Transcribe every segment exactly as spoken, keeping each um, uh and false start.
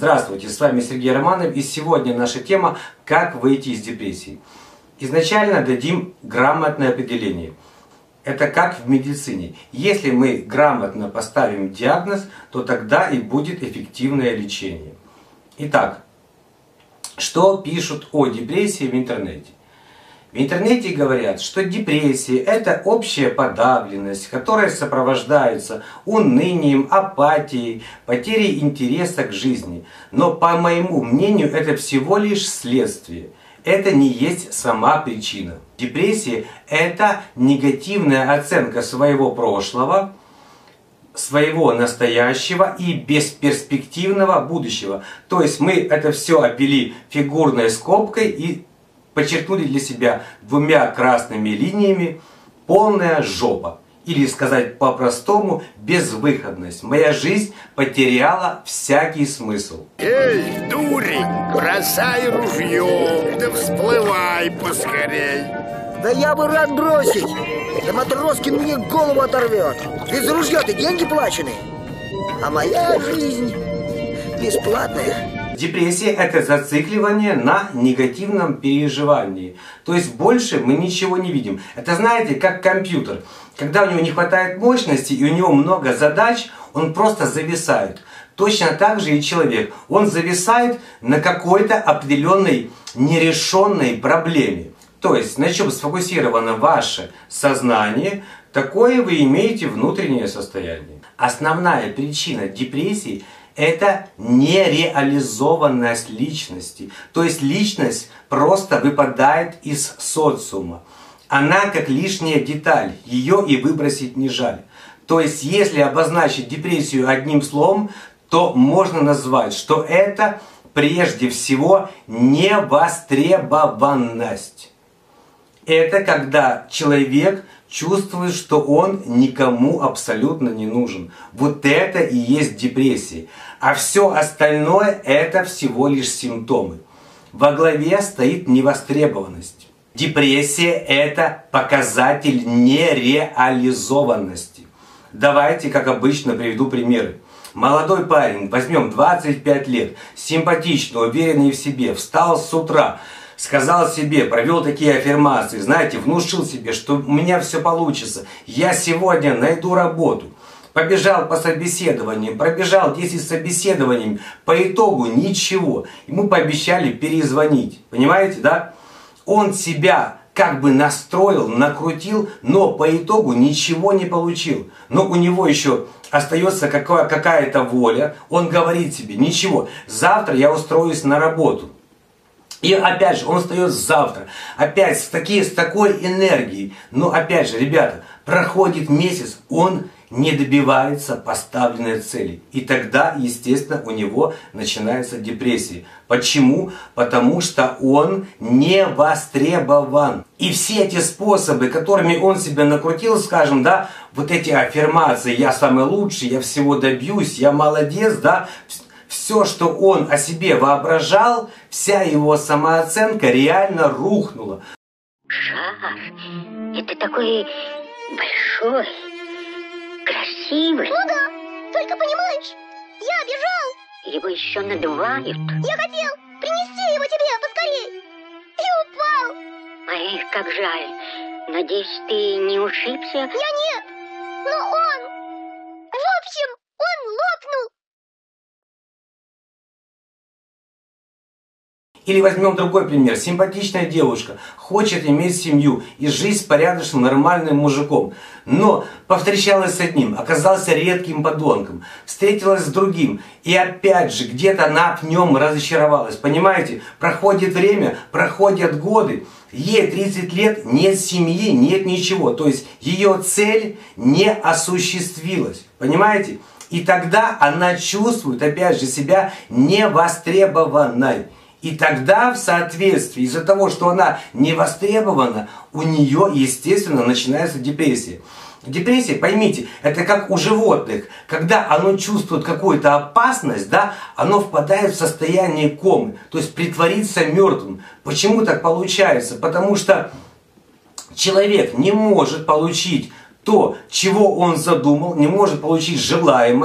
Здравствуйте, с вами Сергей Романов, и сегодня наша тема «Как выйти из депрессии». Изначально дадим грамотное определение. Это как в медицине. Если мы грамотно поставим диагноз, то тогда и будет эффективное лечение. Итак, что пишут о депрессии в интернете? В интернете говорят, что депрессия – это общая подавленность, которая сопровождается унынием, апатией, потерей интереса к жизни. Но, по моему мнению, это всего лишь следствие. Это не есть сама причина. Депрессия – это негативная оценка своего прошлого, своего настоящего и бесперспективного будущего. То есть мы это все обвели фигурной скобкой и подчеркнули для себя двумя красными линиями: полная жопа. Или сказать по-простому, безвыходность. Моя жизнь потеряла всякий смысл. Эй, дурень, бросай ружье, да всплывай поскорей. Да я бы рад бросить. Да Матроскин мне голову оторвет. Ведь за ружье-то деньги плачены. А моя жизнь бесплатная. Депрессия – это зацикливание на негативном переживании. То есть больше мы ничего не видим. Это, знаете, как компьютер. Когда у него не хватает мощности и у него много задач, он просто зависает. Точно так же и человек. Он зависает на какой-то определенной нерешенной проблеме. То есть на чем сфокусировано ваше сознание, такое вы имеете внутреннее состояние. Основная причина депрессии – это нереализованность личности. То есть личность просто выпадает из социума. Она как лишняя деталь, ее и выбросить не жаль. То есть если обозначить депрессию одним словом, то можно назвать, что это прежде всего невостребованность. Это когда человек чувствует, что он никому абсолютно не нужен. Вот это и есть депрессия. А все остальное это всего лишь симптомы. Во главе стоит невостребованность. Депрессия это показатель нереализованности. Давайте, как обычно, приведу примеры. Молодой парень, возьмем двадцать пять лет, симпатичный, уверенный в себе, встал с утра, сказал себе, провел такие аффирмации, знаете, внушил себе, что у меня все получится, я сегодня найду работу. Побежал по собеседованиям, пробежал десять собеседований, по итогу ничего. Ему пообещали перезвонить, понимаете, да? Он себя как бы настроил, накрутил, но по итогу ничего не получил. Но у него еще остается какая-то воля, он говорит себе, ничего, завтра я устроюсь на работу. И опять же, он встает завтра, опять с, такие, с такой энергией. Но опять же, ребята, проходит месяц, он не добивается поставленной цели. И тогда, естественно, у него начинается депрессия. Почему? Потому что он не востребован. И все эти способы, которыми он себя накрутил, скажем, да, вот эти аффирмации, я самый лучший, я всего добьюсь, я молодец, да, все, что он о себе воображал, вся его самооценка реально рухнула. Шар, это такой большой, красивый. Ну да, только понимаешь, я бежал. Его еще надувают. Я хотел принести его тебе поскорей. И упал. Эх, как жаль. Надеюсь, ты не ушибся? Я нет, но он... В общем, он лопнул. Или возьмем другой пример. Симпатичная девушка хочет иметь семью и жить с порядочным, нормальным мужиком. Но повстречалась с одним, оказался редким подонком. Встретилась с другим. И опять же, где-то она в нем разочаровалась. Понимаете? Проходит время, проходят годы. Ей тридцать лет, нет семьи, нет ничего. То есть ее цель не осуществилась. Понимаете? И тогда она чувствует, опять же, себя невостребованной. И тогда, в соответствии, из-за того, что она не востребована, у нее, естественно, начинается депрессия. Депрессия, поймите, это как у животных. Когда оно чувствует какую-то опасность, да, оно впадает в состояние комы. То есть притвориться мертвым. Почему так получается? Потому что человек не может получить то, чего он задумал, не может получить желаемое,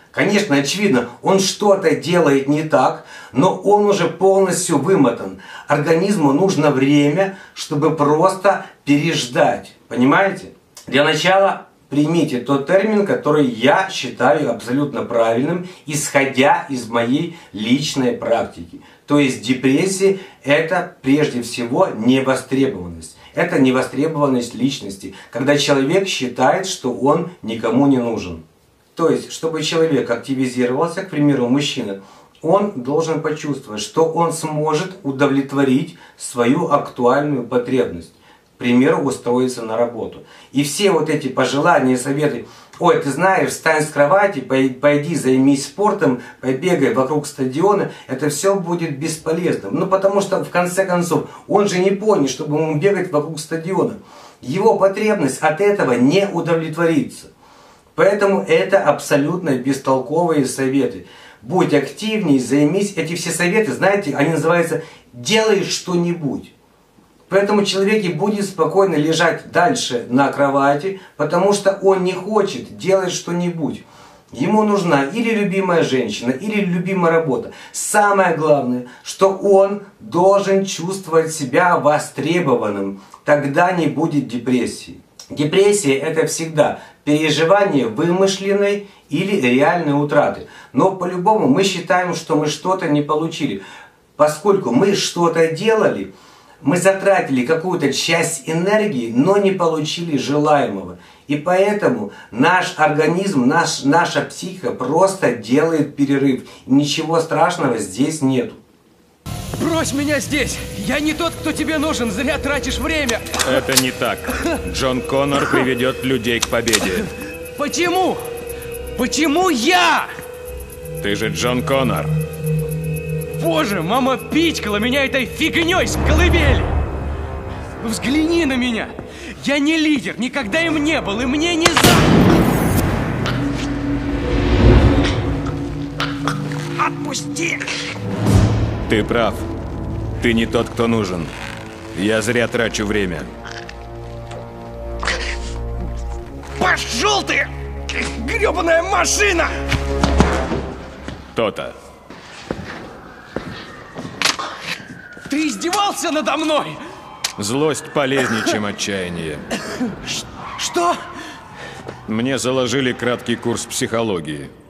Конечно, очевидно, он что-то делает не так, но он уже полностью вымотан. Организму нужно время, чтобы просто переждать. Понимаете? Для начала примите тот термин, который я считаю абсолютно правильным, исходя из моей личной практики. То есть депрессия – это прежде всего невостребованность. Это невостребованность личности, когда человек считает, что он никому не нужен. То есть, чтобы человек активизировался, к примеру, мужчина, он должен почувствовать, что он сможет удовлетворить свою актуальную потребность. К примеру, устроиться на работу. И все вот эти пожелания, советы, ой, ты знаешь, встань с кровати, пойди займись спортом, побегай вокруг стадиона, это все будет бесполезным. Ну, потому что, в конце концов, он же не понял, чтобы ему бегать вокруг стадиона. Его потребность от этого не удовлетворится. Поэтому это абсолютно бестолковые советы. Будь активней, займись. Эти все советы, знаете, они называются «делай что-нибудь». Поэтому человек и будет спокойно лежать дальше на кровати, потому что он не хочет делать что-нибудь. Ему нужна или любимая женщина, или любимая работа. Самое главное, что он должен чувствовать себя востребованным. Тогда не будет депрессии. Депрессия – это всегда переживание вымышленной или реальной утраты. Но по-любому мы считаем, что мы что-то не получили. Поскольку мы что-то делали, мы затратили какую-то часть энергии, но не получили желаемого. И поэтому наш организм, наш, наша психика просто делает перерыв. Ничего страшного здесь нету. Брось меня здесь! Я не тот, кто тебе нужен, зря тратишь время! Это не так. Джон Коннор приведет людей к победе. Почему? Почему я? Ты же Джон Коннор. Боже, мама пичкала меня этой фигней с колыбели! Взгляни на меня! Я не лидер, никогда им не был, и мне не за... Отпусти! Ты прав. Ты не тот, кто нужен. Я зря трачу время. Пошел ты! Гребаная машина! То-то. Ты издевался надо мной? Злость полезнее, чем отчаяние. Что? Мне заложили краткий курс психологии.